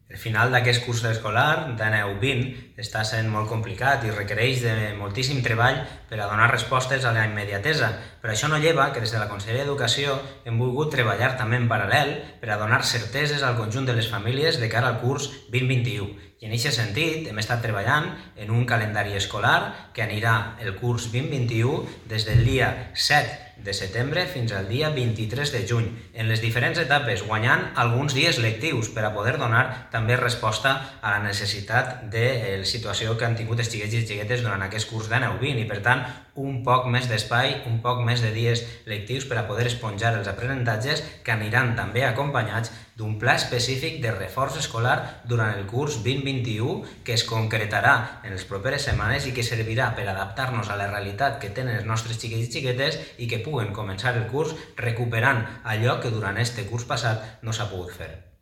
El final d'aquest curs escolar, de 9-20, està sent molt complicat i requereix de moltíssim treball per a donar respostes a la immediatesa. Però això no lleva que des de la Conselleria d'Educació hem volgut treballar també en paral·lel per a donar certeses al conjunt de les famílies de cara al curs 2021. I en aquest sentit hem estat treballant en un calendari escolar que anirà el curs 2021 des del dia 7 de setembre fins al dia 23 de juny, en les diferents etapes, guanyant alguns dies lectius per a poder donar també resposta a la necessitat de la situació que han tingut els xiquets i xiquetes durant aquest curs de 9-20 i, per tant, un poc més d'espai, un poc més de dies lectius per a poder esponjar els aprenentatges que aniran també acompanyats d'un pla específic de reforç escolar durant el curs 2021 que es concretarà en les properes setmanes i que servirà per adaptar-nos a la realitat que tenen els nostres xiquets i xiquetes i que puguen començar el curs recuperant allò que durant este curs passat no s'ha pogut fer.